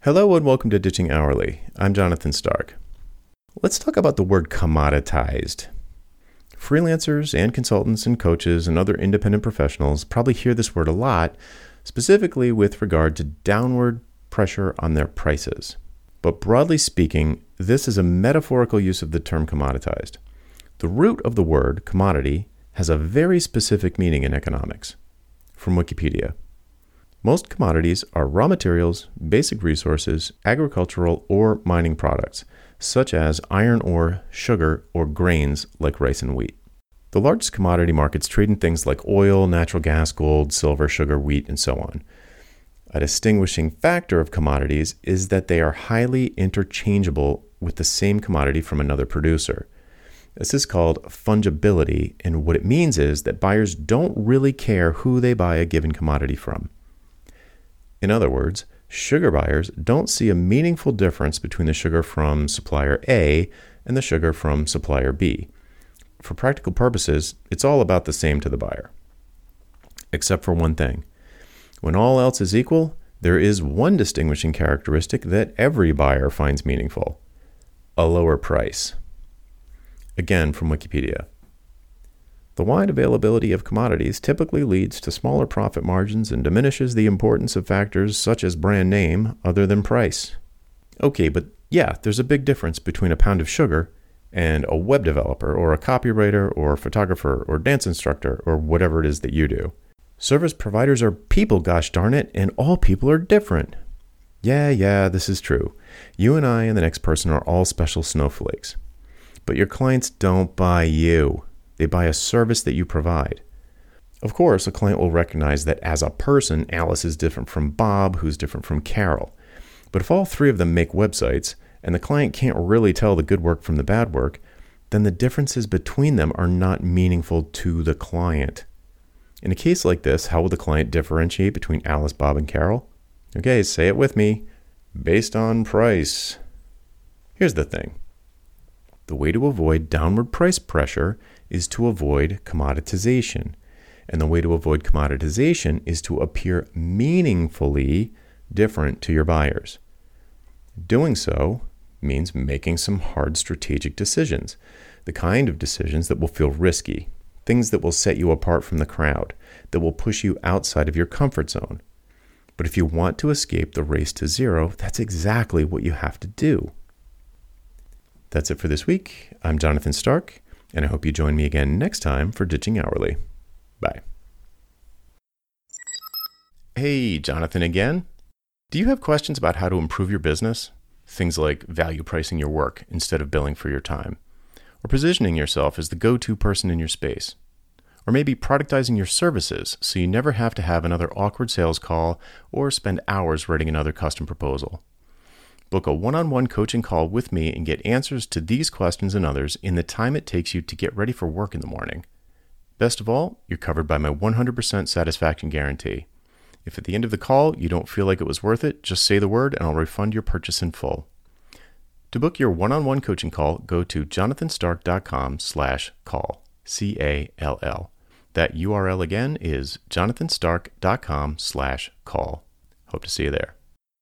Hello and welcome to Ditching Hourly. I'm Jonathan Stark. Let's talk about the word commoditized. Freelancers and consultants and coaches and other independent professionals probably hear this word a lot, specifically with regard to downward pressure on their prices. But broadly speaking, this is a metaphorical use of the term commoditized. The root of the word commodity has a very specific meaning in economics. From Wikipedia. Most commodities are raw materials, basic resources, agricultural or mining products, such as iron ore, sugar, or grains like rice and wheat. The largest commodity markets trade in things like oil, natural gas, gold, silver, sugar, wheat, and so on. A distinguishing factor of commodities is that they are highly interchangeable with the same commodity from another producer. This is called fungibility, and what it means is that buyers don't really care who they buy a given commodity from. In other words, sugar buyers don't see a meaningful difference between the sugar from supplier A and the sugar from supplier B. For practical purposes, it's all about the same to the buyer. Except for one thing. When all else is equal, there is one distinguishing characteristic that every buyer finds meaningful: a lower price. Again, from Wikipedia. The wide availability of commodities typically leads to smaller profit margins and diminishes the importance of factors such as brand name other than price. Okay, but yeah, there's a big difference between a pound of sugar and a web developer or a copywriter or photographer or dance instructor or whatever it is that you do. Service providers are people, gosh darn it, and all people are different. Yeah, this is true. You and I and the next person are all special snowflakes. But your clients don't buy you. They buy a service that you provide. Of course, a client will recognize that as a person, Alice is different from Bob, who's different from Carol. But if all three of them make websites, and the client can't really tell the good work from the bad work, then the differences between them are not meaningful to the client. In a case like this, how will the client differentiate between Alice, Bob, and Carol? Okay, say it with me. Based on price. Here's the thing. The way to avoid downward price pressure is to avoid commoditization. And the way to avoid commoditization is to appear meaningfully different to your buyers. Doing so means making some hard strategic decisions, the kind of decisions that will feel risky, things that will set you apart from the crowd, that will push you outside of your comfort zone. But if you want to escape the race to zero, that's exactly what you have to do. That's it for this week. I'm Jonathan Stark, and I hope you join me again next time for Ditching Hourly. Bye. Hey, Jonathan again. Do you have questions about how to improve your business? Things like value pricing your work instead of billing for your time, or positioning yourself as the go-to person in your space, or maybe productizing your services so you never have to have another awkward sales call or spend hours writing another custom proposal. Book a one-on-one coaching call with me and get answers to these questions and others in the time it takes you to get ready for work in the morning. Best of all, you're covered by my 100% satisfaction guarantee. If at the end of the call you don't feel like it was worth it, just say the word and I'll refund your purchase in full. To book your one-on-one coaching call, go to jonathanstark.com/call, C-A-L-L. That URL again is jonathanstark.com/call. Hope to see you there.